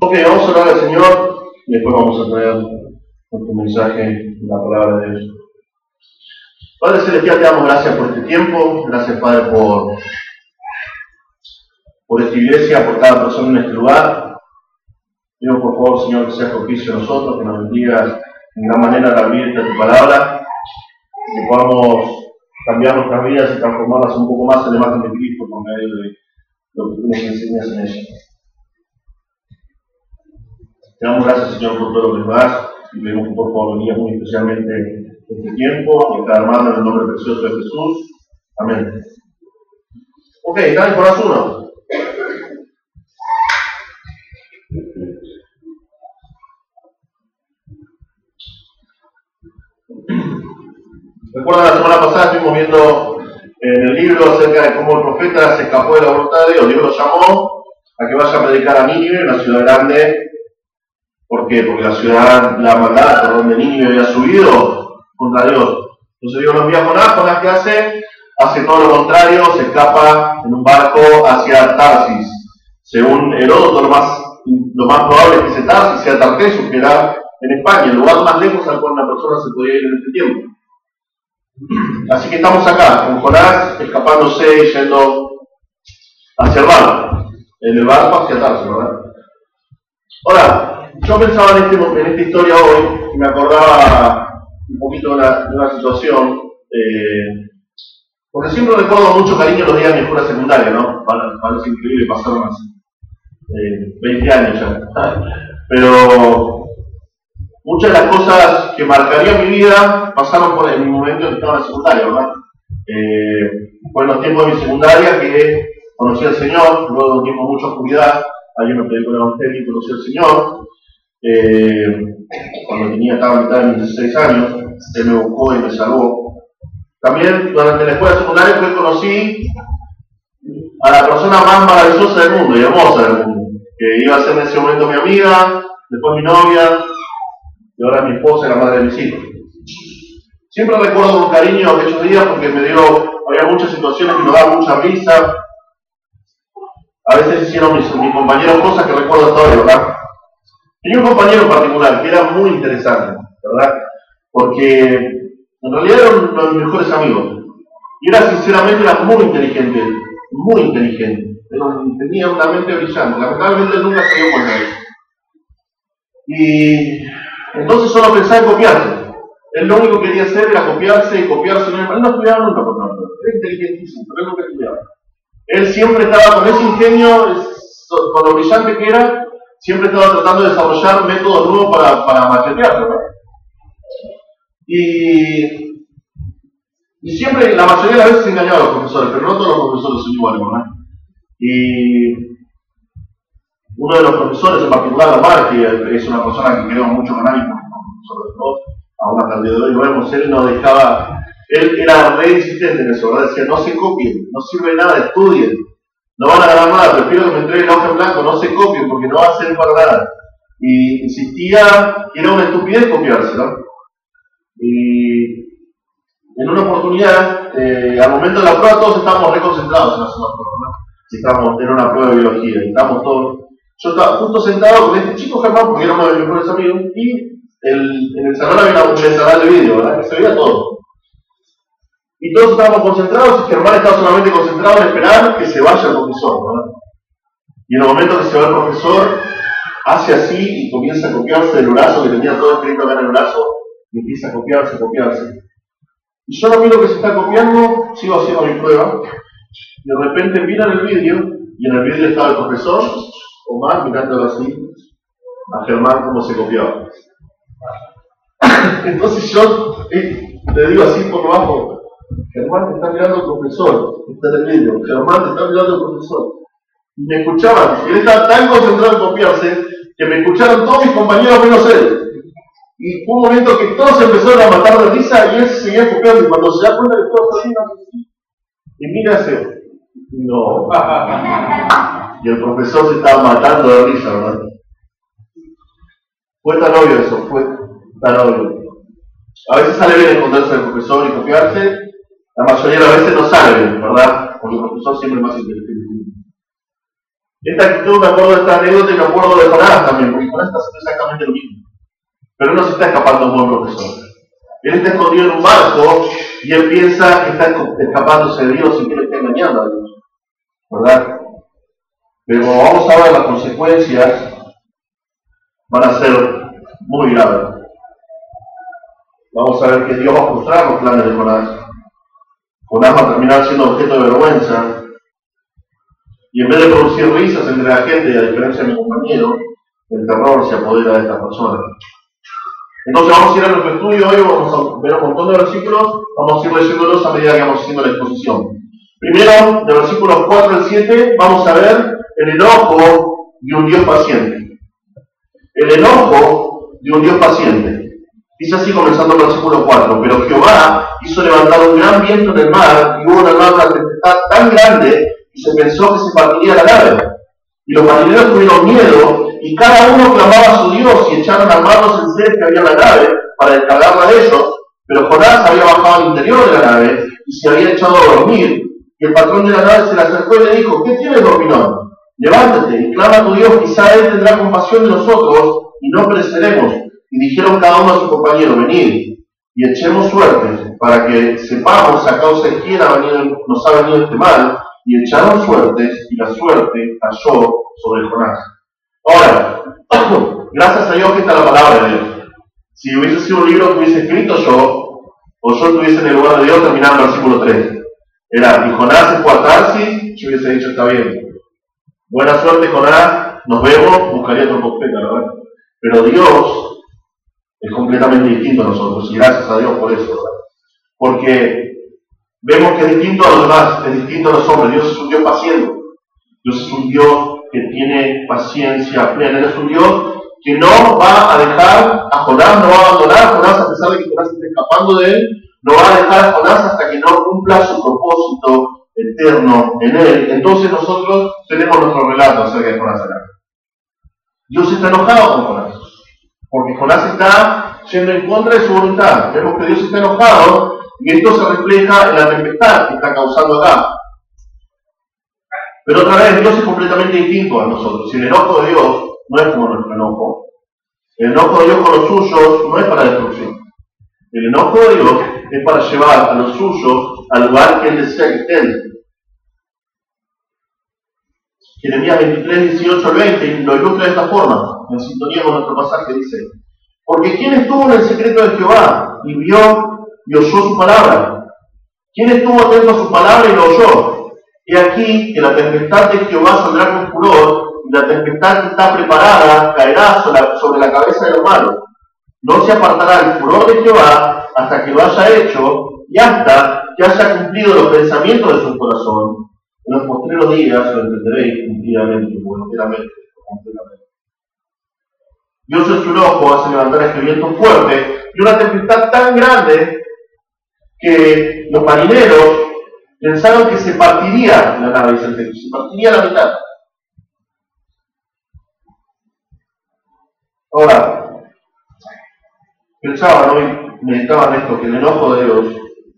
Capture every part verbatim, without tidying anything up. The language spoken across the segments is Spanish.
Ok, vamos a orar al Señor y después vamos a traer nuestro mensaje en la palabra de Dios. Padre Celestial, te damos gracias por este tiempo, gracias Padre por, por esta iglesia, por cada persona en este lugar. Pido por favor, Señor, que seas propicio a nosotros, que nos bendigas en gran manera al abrirte a tu palabra, que podamos cambiar nuestras vidas y transformarlas un poco más en la imagen de Cristo por medio de lo que tú nos enseñas en ella. Te damos gracias, Señor, por todo lo que nos das y pedimos que por favor bendigas muy especialmente este tiempo y a cada hermano en el nombre precioso de Jesús. Amén. Ok, ¿están en Jonás uno? Recuerdan la semana pasada estuvimos viendo en el libro acerca de cómo el profeta se escapó de la voluntad de Dios. Dios lo llamó a que vaya a predicar a Nínive, una ciudad grande. ¿Por qué? Porque la ciudad, la maldad, perdón, de Nínive había subido contra Dios. Entonces Dios lo envía a Jonás. Jonás, ¿qué hace? Hace todo lo contrario, se escapa en un barco hacia Tarsis. Según Heródoto, lo más, lo más probable es que ese Tarsis sea Tartesus, que era en España, el lugar más lejos al cual una persona se podía ir en este tiempo. Así que estamos acá, con Jonás escapándose y yendo hacia el barco, en el barco hacia Tarsis, ¿verdad? Ahora, yo pensaba en, este, en esta historia hoy y me acordaba un poquito de una, de una situación, eh, porque siempre recuerdo mucho cariño los días de mi escuela secundaria, ¿no? Parece increíble, pasaron así, eh, veinte años ya. Pero muchas de las cosas que marcarían mi vida pasaron por el momento en que estaba en la secundaria, ¿verdad? Eh, fue en los tiempos de mi secundaria que conocí al Señor, luego de un tiempo de mucha oscuridad, alguien me predicó el Evangelio y conocí al Señor. Eh, cuando tenía, estaba a mitad de mis dieciséis años, Él me buscó y me salvó. También durante la escuela secundaria fue conocí a la persona más maravillosa del mundo y hermosa del mundo, que iba a ser en ese momento mi amiga, después mi novia, y ahora mi esposa y la madre de mis hijos. Siempre recuerdo con cariño aquellos días porque me dio, había muchas situaciones que me daban mucha risa. A veces hicieron mis, mis compañeros cosas que recuerdo hasta hoy, ¿verdad? Tenía un compañero en particular que era muy interesante, ¿verdad? Porque en realidad era uno de mis mejores amigos. Y era sinceramente era muy inteligente, muy inteligente. Pero tenía una mente brillante. Lamentablemente él nunca se dio cuenta de eso. Y entonces solo pensaba en copiarse. Él lo único que quería hacer era copiarse y copiarse. Él no estudiaba nunca, por tanto. Era inteligentísimo, pero él nunca estudiaba. Él siempre estaba con ese ingenio, con lo brillante que era, siempre estaba tratando de desarrollar métodos nuevos para, para machetear, ¿verdad? Y, y siempre, la mayoría de las veces engañaba a los profesores, pero no todos los profesores son iguales, ¿verdad? Y uno de los profesores en particular, Omar, que es una persona que queremos mucho con Ani, sobre todo, aún hasta el día de hoy lo vemos, él no dejaba, él era re insistente en eso, ¿verdad? Decía, no se copien, no sirve de nada, estudien, no van a ganar nada, prefiero que me entreguen la hoja en blanco, no se copien porque no va a servir para nada. Y insistía que era una estupidez copiarse, ¿no? Y en una oportunidad, eh, al momento de la prueba todos estábamos reconcentrados en la segunda prueba, ¿no? Estábamos, era una prueba de biología, y estábamos todos, yo estaba justo sentado con este chico Germán, porque era uno de mis mejores amigos, y el, en el salón había una pantalla de vídeo, ¿verdad? Que se veía todo. Y todos estábamos concentrados y Germán estaba solamente concentrado en esperar que se vaya el profesor, ¿verdad? Y en el momento que se va el profesor, hace así y comienza a copiarse del brazo, que tenía todo escrito acá en el brazo, y empieza a copiarse, copiarse. Y yo no miro que se está copiando, sigo haciendo mi prueba, y de repente miran el vídeo, y en el vídeo estaba el profesor, Omar, mirándolo así, a Germán cómo se copiaba. Entonces yo eh, le digo así por abajo, Germán te está mirando el profesor, está en el vídeo, Germán te está mirando el profesor. Y me escuchaban, y él estaba tan concentrado en copiarse, que me escucharon todos mis compañeros menos él. Y fue un momento que todos empezaron a matar de risa y él se seguía copiando, y cuando se da cuenta que todos terminan así, y mira hace, no. Y el profesor se estaba matando de risa, ¿verdad? Fue tan obvio eso, fue tan obvio. A veces sale bien esconderse del profesor y copiarse, la mayoría de las veces no sale bien, ¿verdad? Porque el profesor siempre es más inteligente. Esta actitud, me acuerdo de esta anécdota y me acuerdo de Jonás también, porque Jonás está haciendo exactamente lo mismo. Pero no se está escapando de un buen profesor. Él está escondido en un barco y él piensa que está escapándose de Dios y que le está engañando a Dios. ¿Verdad? Pero como vamos a ver, las consecuencias van a ser muy graves. Vamos a ver que Dios va a frustrar los planes de Jonás. Jonás va a terminar siendo objeto de vergüenza. Y en vez de producir risas entre la gente, a diferencia de mi compañero, el terror se apodera de esta persona. Entonces vamos a ir a nuestro estudio hoy, vamos a ver un montón de versículos, vamos a ir leyéndolos a medida que vamos haciendo la exposición. Primero, de versículos cuatro al siete, vamos a ver el enojo de un Dios paciente. El enojo de un Dios paciente. Dice así comenzando el versículo cuatro, pero Jehová hizo levantar un gran viento en el mar, y hubo una gran tempestad tan grande, y se pensó que se partiría la nave. Y los marineros tuvieron miedo, y cada uno clamaba a su Dios, y echaron a manos el ser que había en la nave, para descargarla de ellos. Pero Jonás había bajado al interior de la nave, y se había echado a dormir. Y el patrón de la nave se le acercó y le dijo, ¿qué tienes, dormilón? Levántate y clama a tu Dios, quizá Él tendrá compasión de nosotros, y no pereceremos. Y dijeron cada uno a su compañero, venid, y echemos suerte, para que sepamos a causa de quién ha venido, nos ha venido este mal. Y echaron suertes, y la suerte cayó sobre Jonás. Ahora, gracias a Dios que está la palabra de Dios. Si hubiese sido un libro que hubiese escrito yo, o yo estuviese en el lugar de Dios, terminaba en el versículo tres. Era, y Jonás se fue a Tarsis, yo hubiese dicho, está bien. Buena suerte, Jonás, nos vemos, buscaría otro profeta, ¿verdad? Pero Dios es completamente distinto a nosotros, y gracias a Dios por eso, ¿verdad? Porque vemos que es distinto a los demás, es distinto a los hombres. Dios es un Dios paciente. Dios es un Dios que tiene paciencia plena. Él es un Dios que no va a dejar a Jonás, no va a abandonar a Jonás a pesar de que Jonás esté escapando de él, no va a dejar a Jonás hasta que no cumpla su propósito eterno en él. Entonces nosotros tenemos nuestro relato acerca de Jonás acá. Dios está enojado con Jonás, porque Jonás está yendo en contra de su voluntad. Vemos que Dios está enojado y esto se refleja en la tempestad que está causando acá. Pero otra vez, Dios es completamente distinto a nosotros. Y el enojo de Dios no es como nuestro enojo. El enojo de Dios con los suyos no es para destrucción. El enojo de Dios es para llevar a los suyos al lugar que Él desea que estén. Jeremías veintitrés, dieciocho al veinte lo ilustra de esta forma, en sintonía con nuestro pasaje, dice: porque ¿quién estuvo en el secreto de Jehová y vio y oyó su palabra? ¿Quién estuvo atento a su palabra y lo oyó? He aquí que la tempestad de Jehová saldrá con furor, y la tempestad que está preparada caerá sobre la cabeza de los malos. No se apartará el furor de Jehová hasta que lo haya hecho, y hasta que haya cumplido los pensamientos de su corazón. En los postreros días lo entenderéis cumplidamente, o enteramente, completamente. Dios en su enojo hace levantar este viento fuerte y una tempestad tan grande que los marineros pensaron que se partiría la nave, dice el texto, se partiría la mitad. Ahora, pensaban hoy, meditaban esto, que el enojo de Dios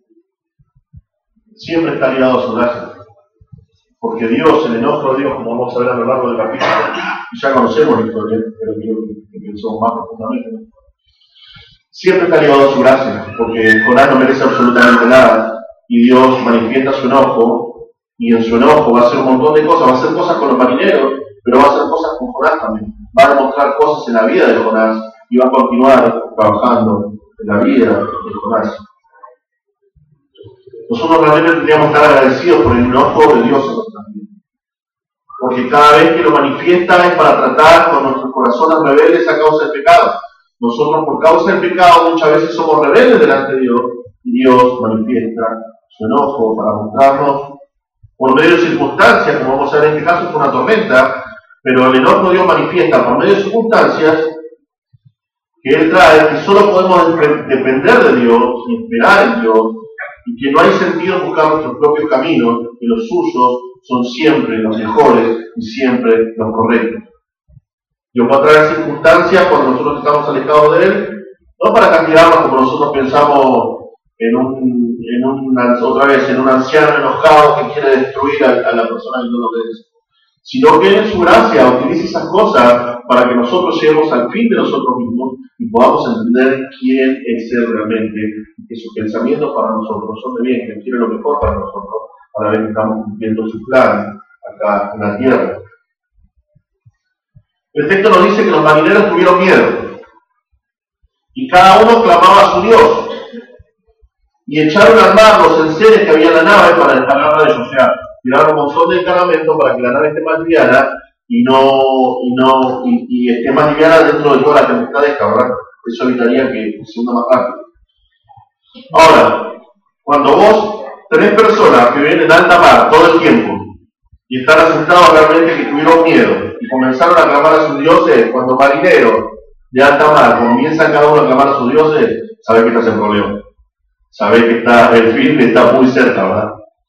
siempre está ligado a su gracia. Porque Dios, el enojo de Dios, como vamos a ver a lo largo del capítulo, y ya conocemos la historia, pero quiero que pensemos más profundamente, ¿no? Siempre está ligado a su gracia, porque Jonás no merece absolutamente nada, y Dios manifiesta su enojo, y en su enojo va a hacer un montón de cosas, va a hacer cosas con los marineros, pero va a hacer cosas con Jonás también, va a demostrar cosas en la vida de Jonás, y va a continuar trabajando en la vida de Jonás. Nosotros realmente tendríamos que estar agradecidos por el enojo de Dios en nuestra vida. Porque cada vez que lo manifiesta es para tratar con nuestros corazones rebeldes a causa del pecado. Nosotros por causa del pecado muchas veces somos rebeldes delante de Dios y Dios manifiesta su enojo para mostrarnos por medio de circunstancias, como vamos a ver en este caso fue una tormenta, pero el enojo de Dios manifiesta por medio de circunstancias que Él trae, que solo podemos depender de Dios y esperar en Dios, y que no hay sentido buscar nuestros propios caminos, que los suyos son siempre los mejores y siempre los correctos. Dios va a traer circunstancias cuando nosotros estamos alejados de Él, no para castigarnos como nosotros pensamos en un, en un otra vez, en un anciano enojado que quiere destruir a, a la persona que no lo obedece, sino que en su gracia utilice esas cosas para que nosotros lleguemos al fin de nosotros mismos y podamos entender quién es Él realmente, y que sus pensamientos para nosotros son de bien, que Él quiere lo mejor para nosotros, para ver que estamos cumpliendo su plan acá en la tierra. El texto nos dice que los marineros tuvieron miedo, y cada uno clamaba a su Dios, y echaron al mar los enseres que había en la nave para descargarla de ellos, o sea, tiraron un montón de cargamento para que la nave esté más liviana y no, y no, y, y esté más liviana dentro de toda la tempestad de esta, ¿verdad? Eso evitaría que se hunda más rápido. Ahora, cuando vos tenés personas que viven en alta mar todo el tiempo y están asustados realmente, que tuvieron miedo y comenzaron a clamar a sus dioses, cuando marineros de alta mar comienzan cada uno a clamar a sus dioses, sabés que estás en problema. Sabés que está, el fin está muy cerca, ¿verdad?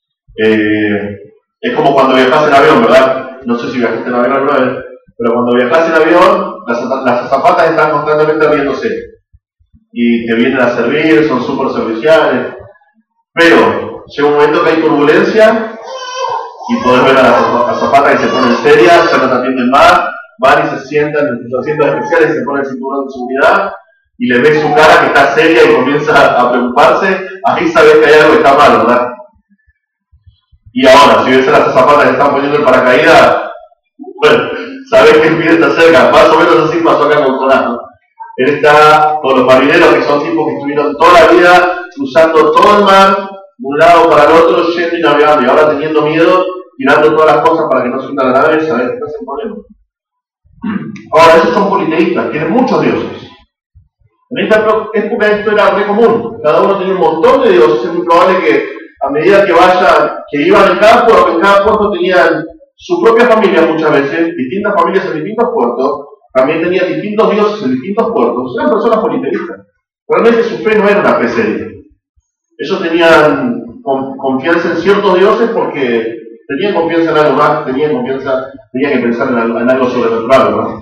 Eh, es como cuando viajas en avión, ¿verdad? No sé si viajaste en avión alguna vez, pero cuando viajas en avión, las, las azafatas están constantemente riéndose y te vienen a servir, son súper serviciales, pero llega un momento que hay turbulencia y podés ver a las azafatas que se ponen serias, ya no te atienden más, van y se sientan en sus asientos especiales y se ponen el cinturón de seguridad y le ves su cara que está seria y comienza a preocuparse, ahí sabes que hay algo que está mal, ¿verdad? Y ahora, si ves a las azafatas que están poniendo el paracaídas, bueno, sabes que el fin está cerca, más o menos así pasó acá con Jonás, ¿no? Él está con los marineros, que son tipos que estuvieron toda la vida cruzando todo el mar, de un lado para el otro, yendo y navegando, y ahora teniendo miedo, tirando todas las cosas para que no se hunda la nave, sabes que estás en problema. Ahora, esos son politeístas, tienen muchos dioses. En esta época esto era re común, cada uno tenía un montón de dioses, es muy probable que a medida que vayan, que iban en cada puerto, en cada puerto tenían su propia familia muchas veces, distintas familias en distintos puertos, también tenían distintos dioses en distintos puertos, eran personas politeístas. Realmente su fe no era una fe seria. Ellos tenían con, confianza en ciertos dioses porque tenían confianza en algo más, tenían confianza, tenían que pensar en algo, en algo sobrenatural, ¿no?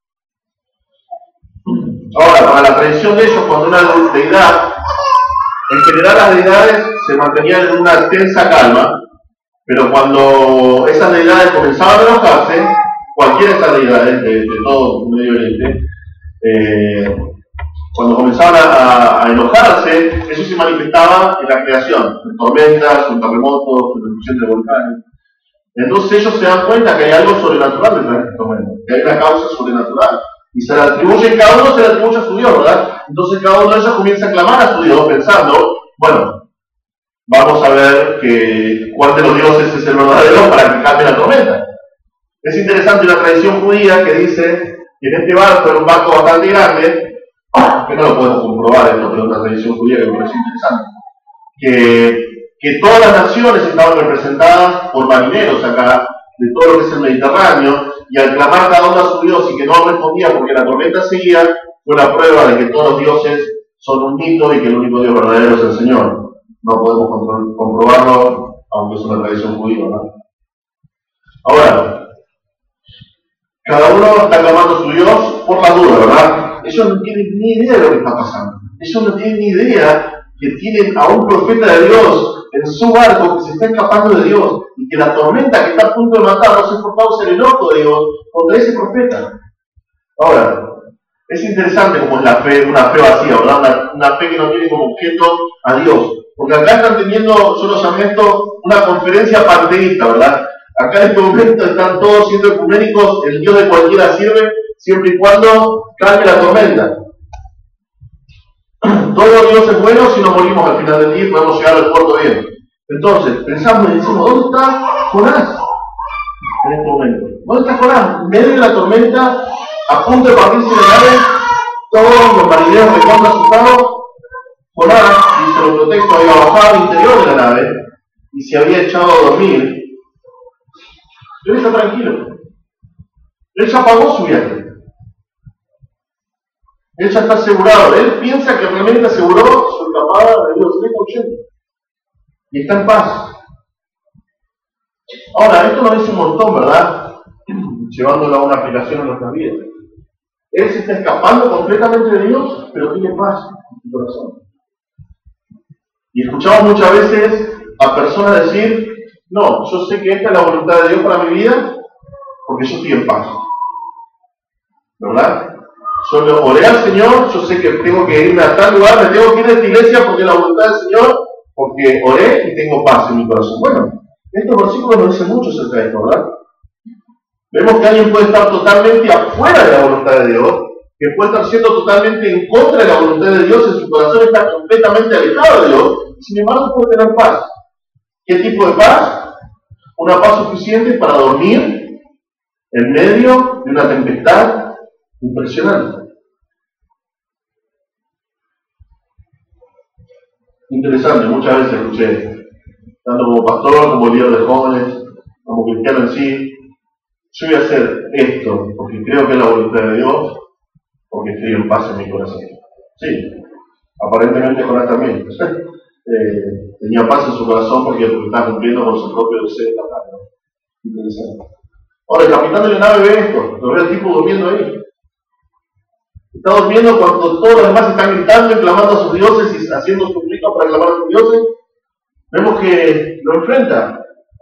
Ahora, para la tradición de ellos, cuando una deidad, en general las deidades se mantenían en una tensa calma, pero cuando esas deidades comenzaban a enojarse, cualquiera de esas deidades de, de todo Medio Oriente, eh, cuando comenzaban a, a enojarse, eso se manifestaba en la creación, en tormentas, en terremotos, en erupción de volcanes. Entonces ellos se dan cuenta que hay algo sobrenatural detrás de este tormento, que hay una causa sobrenatural. Y se le atribuye, cada uno se le atribuye a su Dios, ¿verdad? Entonces cada uno de ellos comienza a clamar a su Dios pensando, bueno, vamos a ver que, cuál de los dioses es el verdadero para que cambie la tormenta. Es interesante una tradición judía que dice que en este barco, era un barco bastante grande, que no lo podemos comprobar esto, pero es una tradición judía que me parece interesante, que, que todas las naciones estaban representadas por marineros acá, de todo lo que es el Mediterráneo, y al clamar cada uno a su Dios y que no respondía porque la tormenta seguía, fue la prueba de que todos los dioses son un mito y que el único Dios verdadero es el Señor. No podemos comprobarlo, aunque es una tradición judía, ¿no? Ahora, cada uno está clamando a su Dios por la duda, ¿verdad? Ellos no tienen ni idea de lo que está pasando. Ellos no tienen ni idea que tienen a un profeta de Dios en su barco que se está escapando de Dios y que la tormenta que está a punto de matarlos es por causa del enojo de Dios contra ese profeta. Ahora, es interesante como es la fe, una fe vacía, ¿verdad? Una, una fe que no tiene como objeto a Dios. Porque acá están teniendo, yo lo llamé esto, una conferencia panteísta, ¿verdad? Acá en este momento están todos siendo ecuménicos, el Dios de cualquiera sirve, siempre y cuando calme la tormenta. Todo Dios es bueno si nos morimos al final del día y podemos llegar al puerto bien. Entonces, pensamos y decimos, ¿dónde está Jonás? En este momento. ¿Dónde está Jonás? En medio de la tormenta, a punto de partirse la nave, todos los marineros recontra asustados. Jonás, dice el otro texto, había bajado al interior de la nave y se había echado a dormir. Él está tranquilo. Él ya pagó su viaje. Él ya está asegurado. Él piensa que realmente aseguró su escapada de Dios. Él está huyendo. Y está en paz. Ahora, esto nos dice un montón, ¿verdad? Llevándolo a una aplicación en nuestras vidas. Él se está escapando completamente de Dios, pero tiene paz en su corazón. Y escuchamos muchas veces a personas decir, no, yo sé que esta es la voluntad de Dios para mi vida, porque yo estoy en paz. ¿Verdad? Solo oré al Señor, yo sé que tengo que irme a tal lugar, me tengo que ir de esta iglesia porque es la voluntad del Señor, porque oré y tengo paz en mi corazón. Bueno, estos versículos nos dicen mucho acerca de esto, ¿verdad? Vemos que alguien puede estar totalmente afuera de la voluntad de Dios, que puede estar siendo totalmente en contra de la voluntad de Dios, en su corazón está completamente alejado de Dios, y sin embargo puede tener paz. ¿Qué tipo de paz? Una paz suficiente para dormir en medio de una tempestad impresionante. Interesante, muchas veces escuché, tanto como pastor, como líder de jóvenes, como cristiano en sí, yo voy a hacer esto porque creo que es la voluntad de Dios, porque estoy en paz en mi corazón. Sí, aparentemente Jonás también. eh, tenía paz en su corazón porque estaba cumpliendo con su propio deseo de la carne. Interesante. Ahora, el capitán de la nave ve esto, lo ve al tipo durmiendo ahí. Está durmiendo cuando todos los demás están gritando y clamando a sus dioses y haciendo sus gritos para clamar a sus dioses. Vemos que lo enfrenta.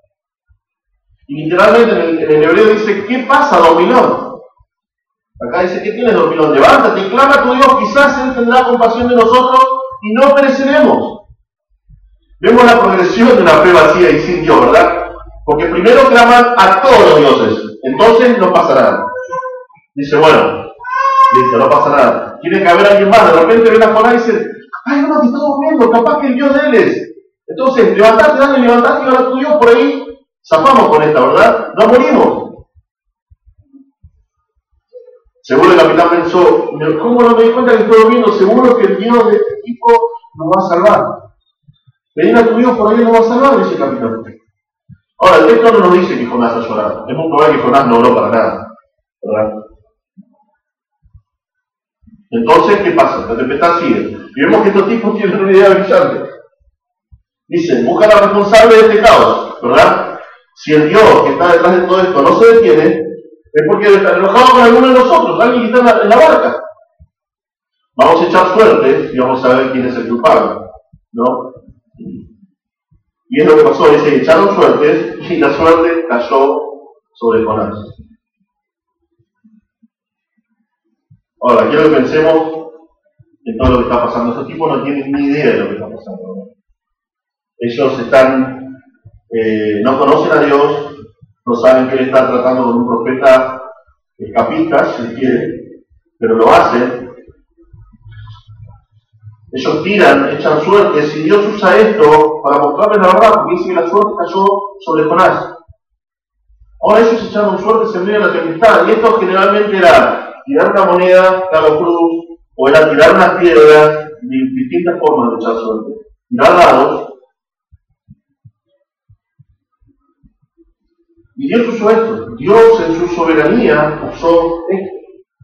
Y literalmente en el, en el hebreo dice, ¿qué pasa, dormilón? Acá dice, ¿qué tienes, dormilón? Levántate y clama a tu Dios, quizás Él tendrá compasión de nosotros y no pereceremos. Vemos la progresión de una fe vacía y sin Dios, ¿verdad? Porque primero claman a todos los dioses, entonces no pasa nada. Dice, bueno, listo, no pasa nada. Tiene que haber alguien más, de repente ven a Jonás y dicen, ay, no, te está durmiendo, capaz que el Dios de él es. Entonces, levantate, dale, levantate y ahora tu Dios por ahí. Zafamos con esta, ¿verdad? No morimos. Seguro el capitán pensó, ¿cómo no me di cuenta que estoy durmiendo? Seguro que el Dios de este tipo nos va a salvar. Ven a tu Dios por ahí nos va a salvar, dice el capitán. Ahora, el texto no nos dice que Jonás ha llorado. Es muy probable que Jonás no oró para nada, ¿verdad? Entonces, ¿qué pasa? La tempestad sigue. Y vemos que estos tipos tienen una idea brillante. Dicen, busca al responsable de este caos, ¿verdad? Si el Dios que está detrás de todo esto no se detiene, es porque está enojado con alguno de nosotros, alguien que está en la, en la barca. Vamos a echar suerte y vamos a ver quién es el culpable, ¿no? Y es lo que pasó, dice, echaron suertes y la suerte cayó sobre Jonás. Ahora, quiero que pensemos en todo lo que está pasando. Estos tipos no tienen ni idea de lo que está pasando, ¿no? Ellos están, eh, no conocen a Dios, no saben que Él está tratando con un profeta escapista, si quiere, pero lo hacen. Ellos tiran, echan suertes, y Dios usa esto para mostrarles la verdad, porque dice que la suerte cayó sobre Jonás. Ahora ellos echaron suertes en medio de la tempestad, y esto generalmente era tirar una moneda, cabo cruz, o era tirar unas piedras, distintas formas de echar suerte. Tirar dados. Y Dios usó esto. Dios en su soberanía usó esto.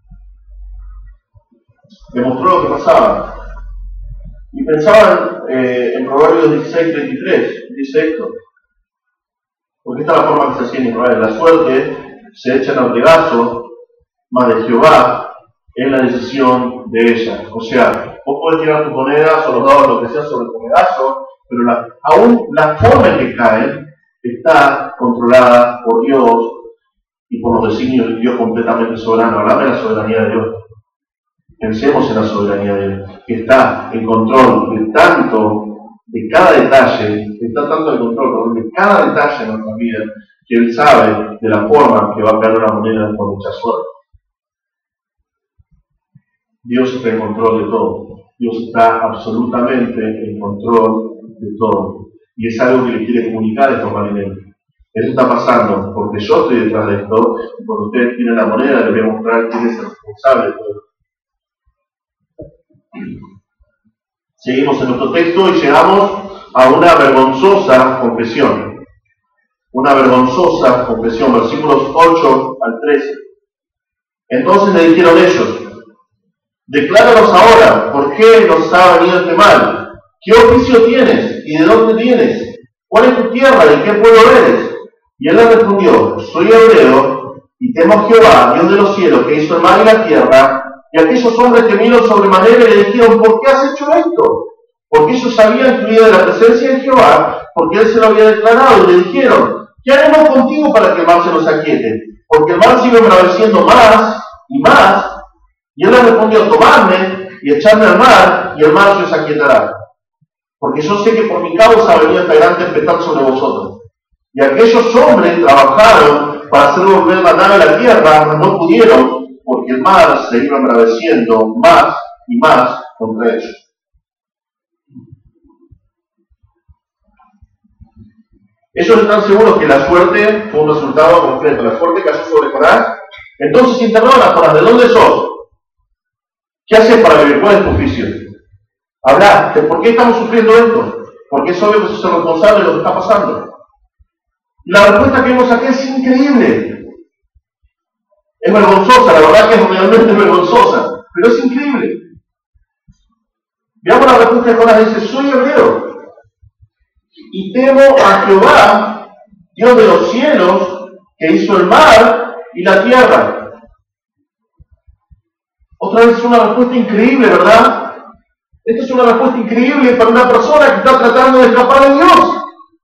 Demostró lo que pasaba. Y pensaban eh, en Proverbios dieciséis treinta y tres, dice esto. Porque esta es la forma que se hacía en Israel. La suerte se echa en el regazo, mas de Jehová es la decisión de ella. O sea, vos podés tirar tus monedas o los dados, lo que sea, sobre tu regazo, pero la, aún la forma en que caen está controlada por Dios y por los designios de Dios completamente soberano. Hablame de la soberanía de Dios. Pensemos en la soberanía de Dios, que está en control de tanto, de cada detalle, está tanto en control de cada detalle de nuestra vida, que Él sabe de la forma que va a caer una moneda con mucha suerte. Dios está en control de todo. Dios está absolutamente en control de todo. Y es algo que le quiere comunicar a estos marineros. Eso está pasando porque yo estoy detrás de esto, y cuando ustedes tienen la moneda, les voy a mostrar quién es el responsable de todo esto. Seguimos en nuestro texto y llegamos a una vergonzosa confesión. Una vergonzosa confesión, versículos ocho al trece. Entonces le dijeron ellos, decláranos ahora, ¿por qué nos ha venido este mal? ¿Qué oficio tienes? ¿Y de dónde vienes? ¿Cuál es tu tierra? ¿De qué pueblo eres? Y él le respondió, soy hebreo, y temo a Jehová, Dios de los cielos, que hizo el mar y la tierra. Y aquellos hombres temieron sobremanera y le dijeron, ¿por qué has hecho esto? Porque ellos sabían que huía de la presencia de Jehová, porque él se lo había declarado, y le dijeron, ¿qué haremos contigo para que el mar se nos aquiete? Porque el mar sigue embraveciendo más y más. Y él le respondió, tomadme y echadme al mar, y el mar se os aquietará. Porque yo sé que por mi causa venía esta gran tempestad sobre vosotros. Y aquellos hombres trabajaron para hacer volver la nave a la tierra, mas no pudieron, porque el mar se iba embraveciendo más y más contra ellos. Ellos están seguros que la suerte fue un resultado completo. La suerte cayó sobre Jonás. Entonces interrogan a Jonás, ¿de dónde sos? ¿Qué haces para vivir? ¿Cuál es tu oficio? Habla, ¿por qué estamos sufriendo esto? Porque es obvio que sos el responsable de lo que está pasando. La respuesta que vemos aquí es increíble. Es vergonzosa, la verdad que es realmente vergonzosa, pero es increíble. Veamos la respuesta de Jonás, dice, soy hebreo y temo a Jehová, Dios de los cielos, que hizo el mar y la tierra. Otra vez es una respuesta increíble, ¿verdad? Esta es una respuesta increíble para una persona que está tratando de escapar de Dios.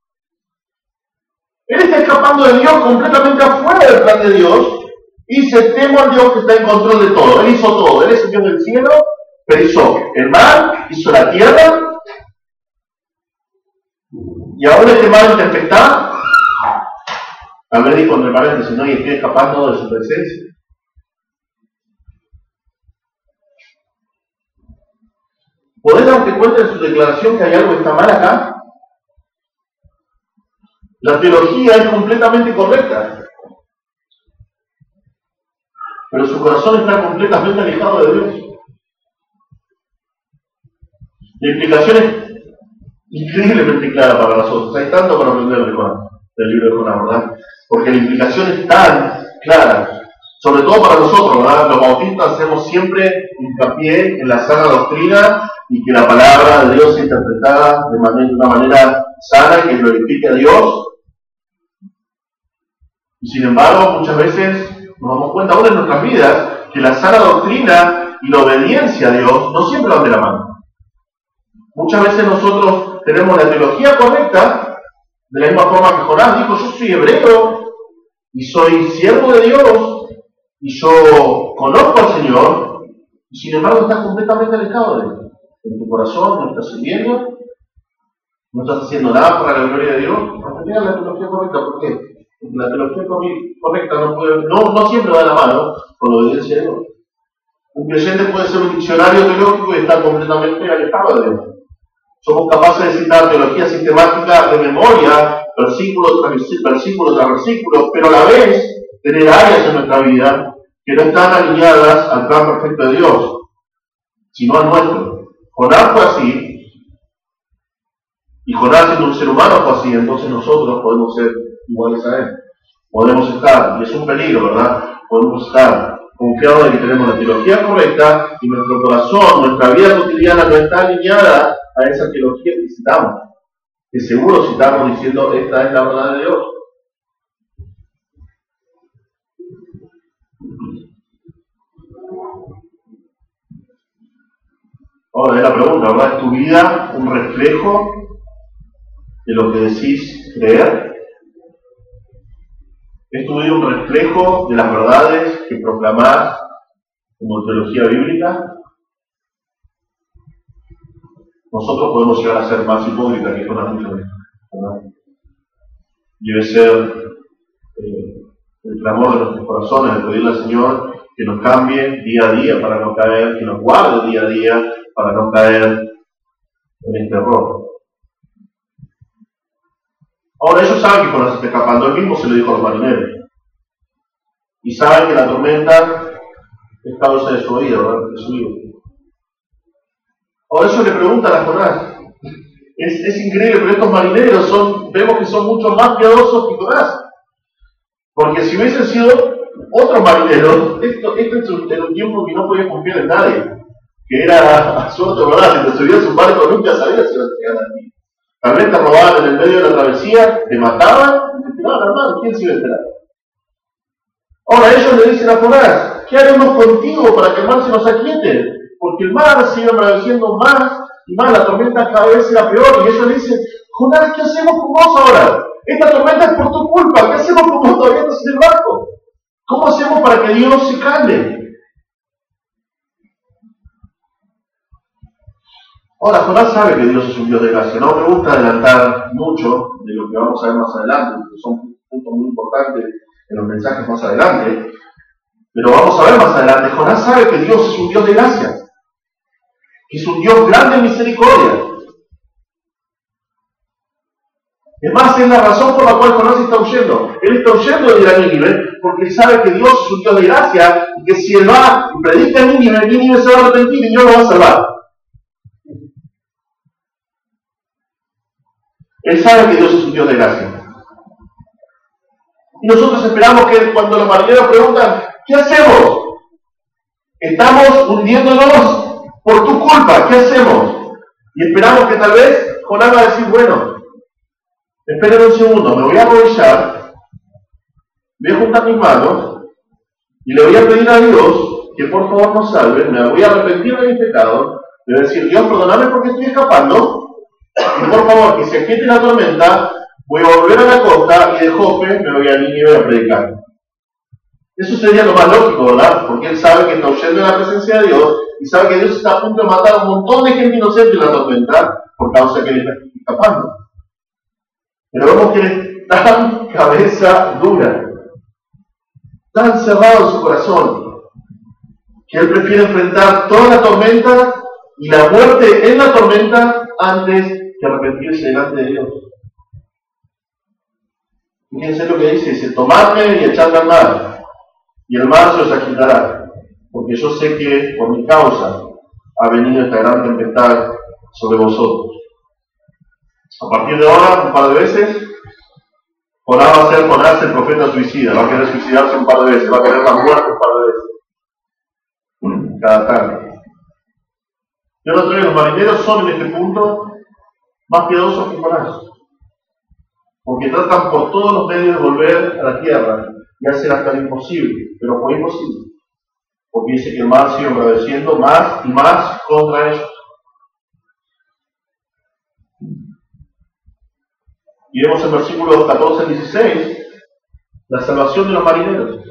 Él está escapando de Dios completamente afuera del plan de Dios y dice, temo al Dios que está en control de todo. Él hizo todo. Él es el Dios del cielo, pero hizo el mar, hizo la tierra. Y ahora este mar en tempestad, tal vez dijo entre paréntesis, no, y estoy escapando de su presencia. ¿Podés darte cuenta en su declaración que hay algo que está mal acá? La teología es completamente correcta, pero su corazón está completamente alejado de Dios. La implicación es increíblemente clara para nosotros. Hay tanto para aprender de Juan, del libro de Jonás, ¿verdad? Porque la implicación es tan clara, sobre todo para nosotros, ¿verdad? Los bautistas hacemos siempre hincapié en la sana doctrina y que la palabra de Dios sea interpretada de, manera, de una manera sana y que glorifique a Dios. Y sin embargo, muchas veces nos damos cuenta aún en nuestras vidas que la sana doctrina y la obediencia a Dios no siempre van de la mano. Muchas veces nosotros tenemos la teología correcta, de la misma forma que Jonás dijo, yo soy hebreo y soy siervo de Dios y yo conozco al Señor, y sin embargo estás completamente alejado de Él. En tu corazón no estás sirviendo, no estás haciendo nada para la gloria de Dios. No te la teología correcta, ¿por qué? Porque la teología correcta no, puede, no, no siempre va de la mano con la obediencia de Dios. Un creyente puede ser un diccionario teológico y estar completamente alejado de Dios. Somos capaces de citar teología sistemática de memoria, versículo tras versículo tras versículo, pero a la vez tener áreas en nuestra vida que no están alineadas al plan perfecto de Dios, sino al nuestro. Jonás fue así, y Jonás siendo un ser humano fue así, entonces nosotros podemos ser iguales a él. Podemos estar, y es un peligro, ¿verdad? Podemos estar confiados de que tenemos la teología correcta y nuestro corazón, nuestra vida cotidiana no está alineada a esa teología que citamos. Que seguro citamos diciendo, esta es la verdad de Dios. Ahora es la pregunta, ¿verdad? ¿Es tu vida un reflejo de lo que decís creer? ¿Es tu vida un reflejo de las verdades que proclamás como teología bíblica? Nosotros podemos llegar a ser más hipócritas que Jonás muchas veces, ¿verdad? Debe ser eh, el clamor de nuestros corazones, de pedirle al Señor que nos cambie día a día para no caer, que nos guarde día a día para no caer en este error. Ahora ellos saben que Jonás está escapando, él mismo se lo dijo a los marineros. Y saben que la tormenta es causa de su vida, ¿verdad? De su vida. Ahora ellos le preguntan a Jonás. Es, es increíble, pero estos marineros son, vemos que son mucho más piadosos que Jonás. Porque si hubiesen sido otros marineros, esto, esto era un tiempo que no podía confiar en nadie. Que era absurdo, ¿verdad? Si te subías a un barco nunca sabías si ibas a llegar a ti. Tal vez te robaban en el medio de la travesía, te mataban y te tiraban al mar. ¿Quién se iba a enterar? Ahora ellos le dicen a Jonás, ¿qué haremos contigo para que el mar se nos aquiete? Porque el mar sigue embraveciendo más y más, la tormenta cada vez será peor. Y ellos le dicen, Jonás, ¿qué hacemos con vos ahora? esta tormenta es por tu culpa, ¿qué hacemos como todavía estás en el barco? ¿Cómo hacemos para que Dios se calme? Ahora, Jonás sabe que Dios es un Dios de gracia. No me gusta adelantar mucho de lo que vamos a ver más adelante, porque son puntos muy importantes en los mensajes más adelante. Pero vamos a ver más adelante. Jonás sabe que Dios es un Dios de gracia, que es un Dios grande en misericordia. Es más, es la razón por la cual Jonás está huyendo. Él está huyendo de ir a Nínive porque él sabe que Dios es un Dios de gracia y que si él va y predica en Nínive, Nínive se va a arrepentir y Dios lo va a salvar. Él sabe que Dios es un Dios de gracia. Y nosotros esperamos que cuando los marineros preguntan, ¿qué hacemos? Estamos hundiéndonos por tu culpa, ¿qué hacemos? Y esperamos que tal vez Jonás va a decir, bueno, esperen un segundo, me voy a arrodillar, voy a juntar mis manos y le voy a pedir a Dios que por favor nos salve, me voy a arrepentir de mi pecado, le voy a decir, Dios, perdóname porque estoy escapando, y por favor, que se aquiete la tormenta, voy a volver a la costa y de Jope me voy a Nínive a predicar. Eso sería lo más lógico, ¿verdad? Porque él sabe que está huyendo de la presencia de Dios y sabe que Dios está a punto de matar a un montón de gente inocente en la tormenta por causa de que él está escapando. Pero vemos que él es tan cabeza dura, tan cerrado en su corazón, que él prefiere enfrentar toda la tormenta y la muerte en la tormenta antes que arrepentirse delante de Dios. Fíjense lo que dice, dice, tomadme y echadme al mar, y el mar se os agitará, porque yo sé que por mi causa ha venido esta gran tempestad sobre vosotros. A partir de ahora, un par de veces, Jonás va a ser Jonás el profeta suicida, va a querer suicidarse un par de veces, va a querer la muerte un par de veces, cada tarde. Yo no creo que los marineros son en este punto más piadosos que Jonás, porque tratan por todos los medios de volver a la tierra y hacer hasta lo imposible, pero fue imposible, porque dice que el mar sigue embraveciendo más y más contra ellos. Y vemos en versículos catorce al dieciséis la salvación de los marineros.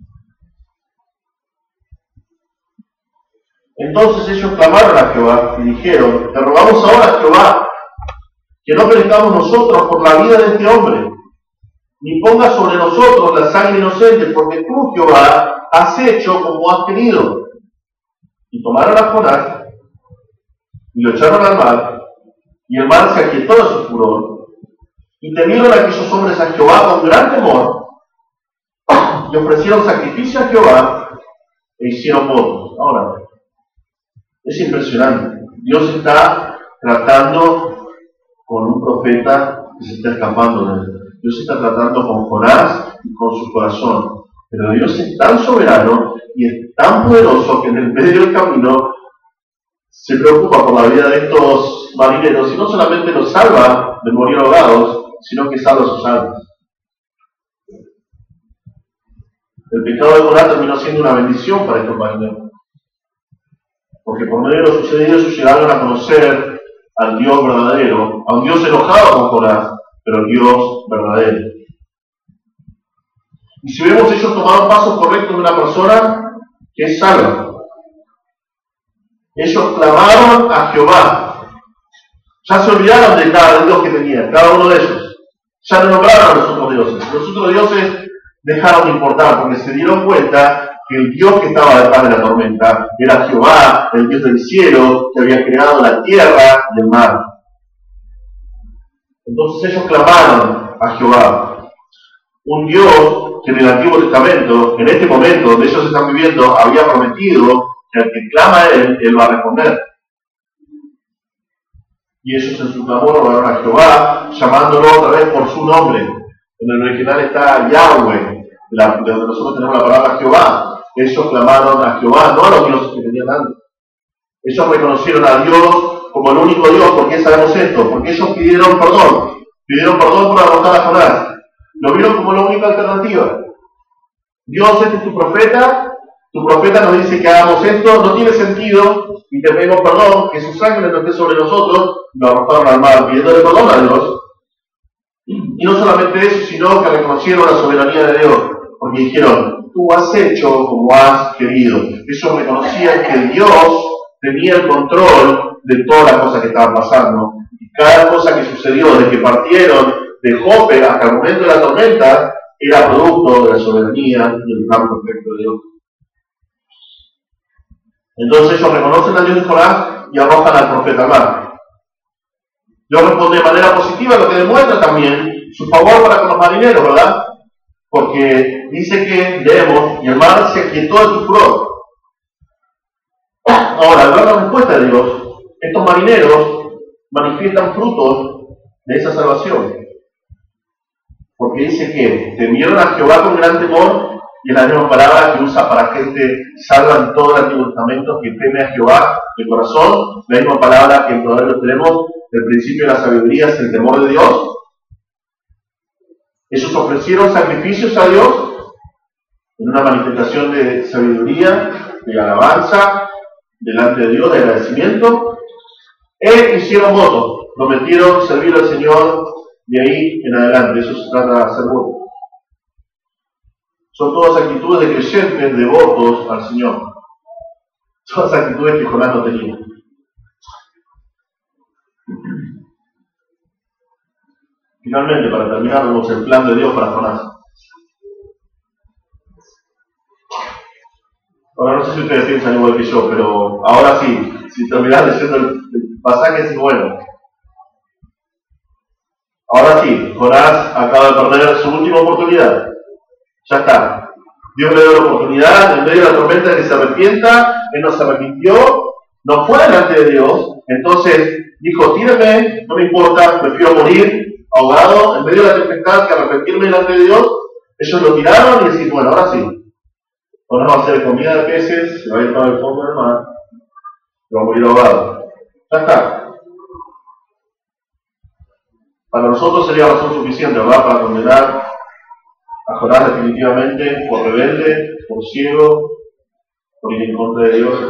Entonces ellos clamaron a Jehová y dijeron, te rogamos ahora, Jehová, que no perezcamos nosotros por la vida de este hombre, ni pongas sobre nosotros la sangre inocente, porque tú, Jehová, has hecho como has querido. Y tomaron a Jonás y lo echaron al mar, y el mar se aquietó de su furor, y temieron aquellos hombres a Jehová con gran temor, y ofrecieron sacrificio a Jehová, e hicieron votos. Ahora, es impresionante. Dios está tratando con un profeta que se está escapando de él. Dios está tratando con Jonás y con su corazón. Pero Dios es tan soberano y es tan poderoso que en el medio del camino se preocupa por la vida de estos marineros y no solamente los salva de morir ahogados, sino que salva sus almas. El pecado de Jonás terminó siendo una bendición para estos marineros, porque por medio de lo sucedido ellos llegaron a conocer al Dios verdadero, a un Dios enojado con Jonás, pero el Dios verdadero. Y si vemos, ellos tomaron pasos correctos de una persona que es salva. Ellos clamaron a Jehová. Ya se olvidaron de cada Dios que tenían, cada uno de ellos. Ya no nombraron a los otros dioses. Los otros dioses dejaron de importar porque se dieron cuenta que el Dios que estaba detrás de la tormenta era Jehová, el Dios del cielo, que había creado la tierra y el mar. Entonces ellos clamaron a Jehová, un Dios que en el Antiguo Testamento, en este momento donde ellos están viviendo, había prometido que al que clama a Él, Él va a responder. Y ellos en su clamor oraron a Jehová, llamándolo otra vez por su nombre. En el original está Yahweh, la, de donde nosotros tenemos la palabra Jehová. Ellos clamaron a Jehová, no a los dioses que tenían antes. Ellos reconocieron a Dios como el único Dios. ¿Por qué sabemos esto? Porque ellos pidieron perdón. Pidieron perdón por arrojar a Jonás. Lo vieron como la única alternativa. Dios, este es tu profeta. Tu profeta nos dice que hagamos esto. No tiene sentido. Y te pedimos perdón. Que su sangre no esté sobre nosotros. Lo arrojaron al mar pidiéndole perdón a Dios. Y no solamente eso, sino que reconocieron la soberanía de Dios, porque dijeron, tú has hecho como has querido. Ellos reconocían que Dios tenía el control de todas las cosas que estaban pasando. Y cada cosa que sucedió, desde que partieron de Jope hasta el momento de la tormenta, era producto de la soberanía y el plan perfecto de Dios. Entonces ellos reconocen a Dios de Jonás y arrojan al profeta al mar. Dios responde de manera positiva, lo que demuestra también su favor para con los marineros, ¿verdad? Porque dice que leemos, y el mar se aquietó de tu furor. Ahora, al ver la respuesta de Dios, estos marineros manifiestan frutos de esa salvación. Porque dice que temieron a Jehová con gran temor, y es la misma palabra que usa para gente salva en todo el Antiguo Testamento, que teme a Jehová de corazón, la misma palabra que en Proverbios tenemos, el principio de la sabiduría es el temor de Dios. Ellos ofrecieron sacrificios a Dios en una manifestación de sabiduría, de alabanza, delante de Dios, de agradecimiento, e hicieron votos, prometieron servir al Señor de ahí en adelante. Eso se trata de hacer votos. Son todas actitudes de creyentes, devotos al Señor. Todas actitudes que Jonás no tenía. Finalmente, para terminar, vemos el plan de Dios para Jonás. Ahora no sé si ustedes piensan igual que yo, pero ahora sí, si terminás leyendo el, el pasaje es bueno. Ahora sí, Jonás acaba de perder su última oportunidad. Ya está. Dios le dio la oportunidad, en medio de la tormenta, de que se arrepienta. Él no se arrepintió, no fue delante de Dios. Entonces dijo, tírame, no me importa, prefiero morir ahogado en medio de la tempestad que arrepentirme delante de Dios. Ellos lo tiraron y decían, bueno, ahora sí. Ahora va a hacer comida de peces, se va a ir para el fondo del mar, y va a morir ahogado. Ya está. Para nosotros sería razón suficiente, ¿verdad?, para condenar a Jonás definitivamente por rebelde, por ciego, por ir en contra de Dios.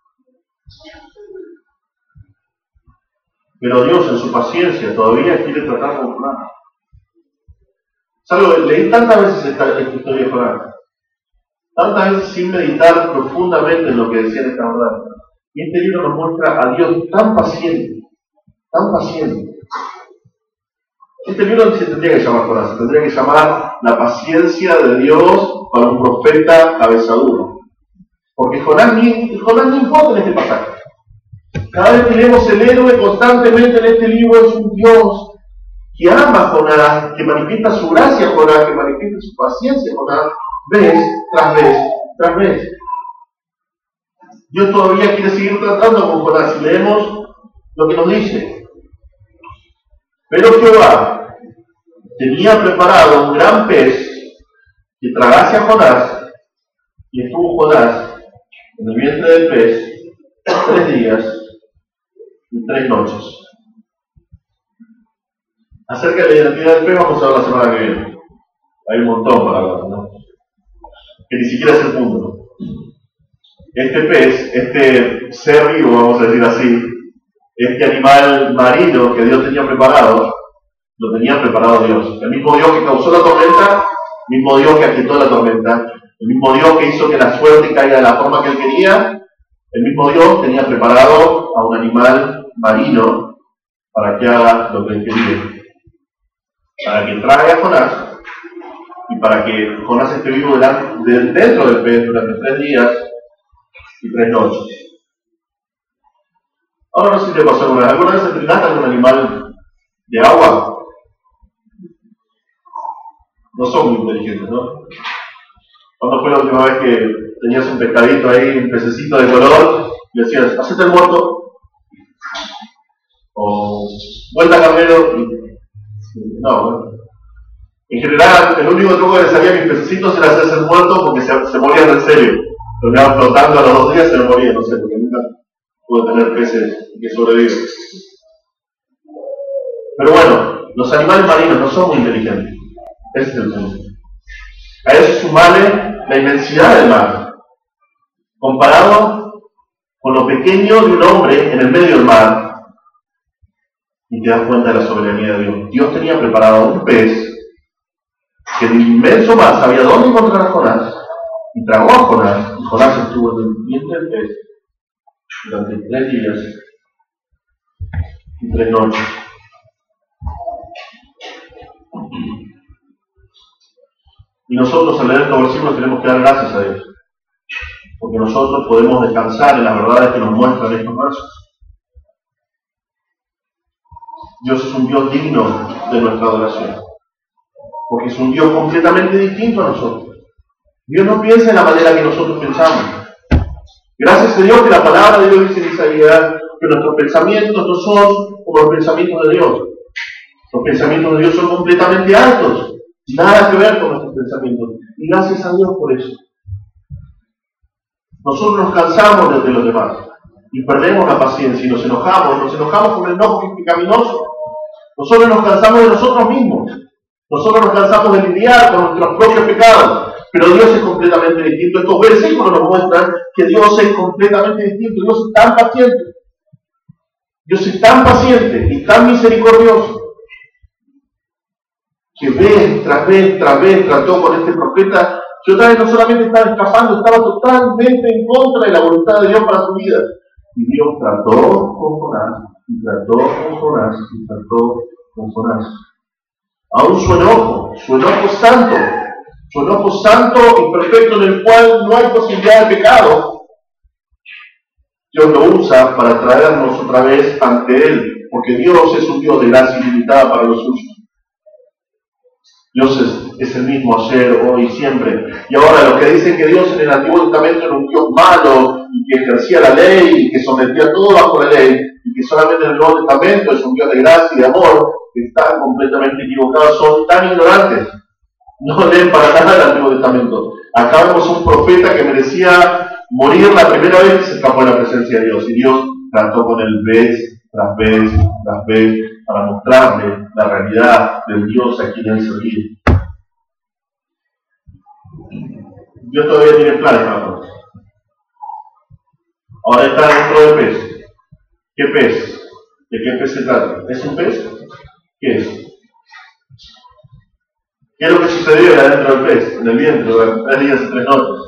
Pero Dios, en su paciencia, todavía quiere tratar con Jonás. ¿Sabes? Leí tantas veces esta, esta historia de Jonás, tantas veces sin meditar profundamente en lo que decía esta verdad. Y este libro nos muestra a Dios tan paciente, tan paciente. Este libro se tendría que llamar Jonás, se tendría que llamar La paciencia de Dios para un profeta cabezaduro. Porque Jonás ni, Jonás no importa en este pasaje. Cada vez que leemos el héroe constantemente en este libro es un Dios que ama a Jonás, que manifiesta su gracia a Jonás, que manifiesta su paciencia a Jonás, vez tras vez tras vez. Dios todavía quiere seguir tratando con Jonás y leemos lo que nos dice. Pero Jehová tenía preparado un gran pez que tragase a Jonás, y estuvo Jonás en el vientre del pez tres días y tres noches. Acerca de la identidad del pez vamos a hablar la semana que viene. Hay un montón para hablar, ¿no? Que ni siquiera es el punto. Este pez, este ser vivo, vamos a decir así, este animal marino que Dios tenía preparado, lo tenía preparado Dios. El mismo Dios que causó la tormenta, el mismo Dios que aquietó la tormenta, el mismo Dios que hizo que la suerte caiga de la forma que él quería, el mismo Dios tenía preparado a un animal marino para que haga lo que él quería. Para que trague a Jonás y para que Jonás esté vivo delante, de, dentro del pez durante tres días y tres noches. Ahora no sé si te pasó alguna vez. ¿Alguna vez entrenaste a algún animal de agua? No son muy inteligentes, ¿no? ¿Cuándo fue la última vez que tenías un pescadito ahí, un pececito de color, y decías, hacete el muerto? O vuelta carnero. No, bueno. En general, el único truco que le salía a mis pececitos era hacerse el muerto porque se, se morían en serio. Lo quedaban flotando a los dos días y se me morían, no sé, porque nunca pude tener peces que sobreviven. Pero bueno, los animales marinos no son muy inteligentes. Ese es el punto. A eso sumarle la inmensidad del mar, comparado con lo pequeño de un hombre en el medio del mar. y te das cuenta de la soberanía de Dios. Dios tenía preparado un pez que el inmenso mar sabía dónde encontrar a Jonás, y tragó a Jonás, y Jonás estuvo en el vientre del pez durante tres días y tres noches. Y nosotros al leer estos versículos tenemos que dar gracias a Dios, porque nosotros podemos descansar en las verdades que nos muestran estos versos. Dios es un Dios digno de nuestra adoración, porque es un Dios completamente distinto a nosotros. Dios no piensa en la manera que nosotros pensamos. Gracias a Dios que la palabra de Dios dice en Isaías que nuestros pensamientos no son como los pensamientos de Dios. Los pensamientos de Dios son completamente altos, nada que ver con nuestros pensamientos. Y gracias a Dios por eso. Nosotros nos cansamos de los demás y perdemos la paciencia y nos enojamos. Nos enojamos con el enojo que es pecaminoso. Nosotros nos cansamos de nosotros mismos. Nosotros nos cansamos de lidiar con nuestros propios pecados. Pero Dios es completamente distinto. Estos versículos nos muestran que Dios es completamente distinto. Dios es tan paciente. Dios es tan paciente y tan misericordioso que vez tras vez tras vez trató con este profeta, que otra vez no solamente estaba escapando, estaba totalmente en contra de la voluntad de Dios para su vida. Y Dios trató con Jonás, y trató con Jonás, y trató con Jonás. Aún su enojo, su enojo santo, su enojo santo y perfecto en el cual no hay posibilidad de pecado, Dios lo usa para traernos otra vez ante Él, porque Dios es un Dios de gracia ilimitada para los suyos. Dios es, es el mismo ayer, hoy y siempre. Y ahora los que dicen que Dios en el Antiguo Testamento era un Dios malo y que ejercía la ley y que sometía todo bajo la ley y que solamente en el Nuevo Testamento es un Dios de gracia y de amor, están completamente equivocados, son tan ignorantes. No leen para nada el Antiguo Testamento. Acá vemos un profeta que merecía morir la primera vez que se escapó de la presencia de Dios. Y Dios trató con él vez tras vez tras vez para mostrarle la realidad del Dios a quien él servía. Dios todavía tiene planes para nosotros. Ahora está dentro del pez. ¿Qué pez? ¿De qué pez se trata? ¿Es un pez? ¿Qué es? ¿Qué es lo que sucedió adentro del pez? En el vientre, durante tres días y tres noches.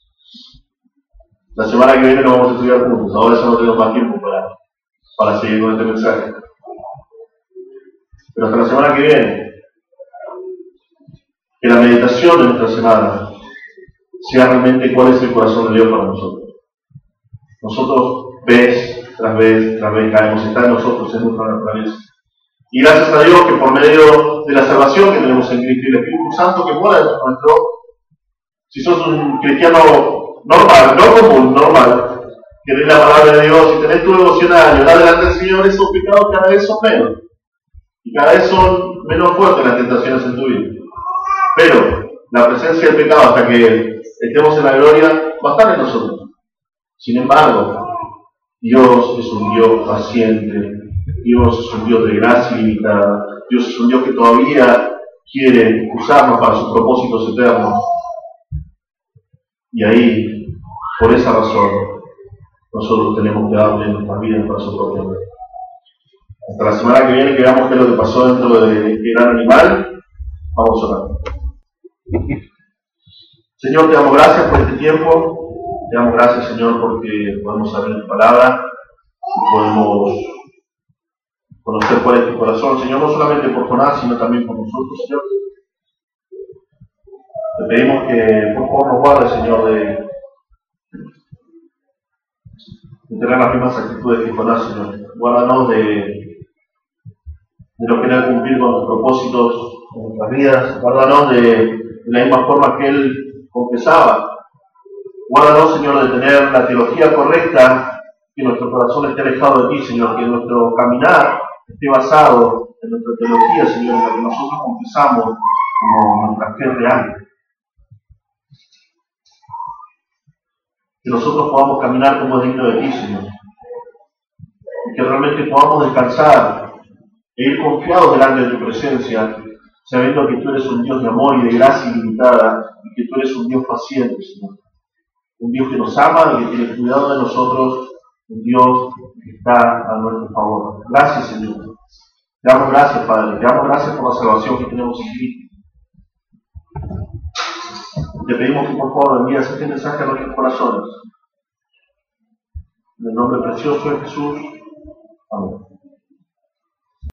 La semana que viene lo vamos a estudiar juntos. Ahora ya no tenemos más tiempo para, para seguir con este mensaje. Pero hasta la semana que viene, que la meditación de nuestra semana sea realmente cuál es el corazón de Dios para nosotros. Nosotros, vez tras vez tras vez caemos, está en nosotros, en nuestra naturaleza. Y gracias a Dios que por medio de la salvación que tenemos en Cristo y el Espíritu Santo que mora dentro nuestro, si sos un cristiano normal, no común, normal, que lees la palabra de Dios y tenés tu devocional y orar delante del Señor, esos pecados cada vez son menos. Y cada vez son menos fuertes las tentaciones en tu vida. Pero la presencia del pecado hasta que estemos en la gloria va a estar en nosotros. Sin embargo, Dios es un Dios paciente. Dios es un Dios de gracia ilimitada. Dios es un Dios que todavía quiere usarnos para sus propósitos eternos. Y ahí, por esa razón, nosotros tenemos que darle nuestras vidas para su propia gloria. Hasta la semana que viene que veamos qué es lo que pasó dentro de este gran animal, vamos a orar. Señor, te damos gracias por este tiempo. Te damos gracias, Señor, porque podemos abrir tu palabra y podemos conocer cuál es tu corazón, Señor, no solamente por Jonás, sino también por nosotros, Señor. Te pedimos que por favor nos guardes, Señor, de, de tener las mismas actitudes que Jonás, Señor. Guárdanos de, de no querer cumplir con tus propósitos en nuestras vidas. Guárdanos de, de la misma forma que él confesaba. Guárdanos, Señor, de tener la teología correcta, que nuestro corazón esté alejado de ti, Señor, que nuestro caminar esté basado en nuestra teología, Señor, en la que nosotros confesamos como nuestra fe real. Que nosotros podamos caminar como digno de ti, Señor. Y que realmente podamos descansar e ir confiados delante de tu presencia, sabiendo que tú eres un Dios de amor y de gracia ilimitada, y que tú eres un Dios paciente, Señor. Un Dios que nos ama y que tiene cuidado de nosotros, un Dios que está a nuestro favor. Gracias, Señor. Te damos gracias, Padre, te damos gracias por la salvación que tenemos en ti. Te pedimos que por favor envíes este mensaje a nuestros corazones. En el nombre precioso de Jesús.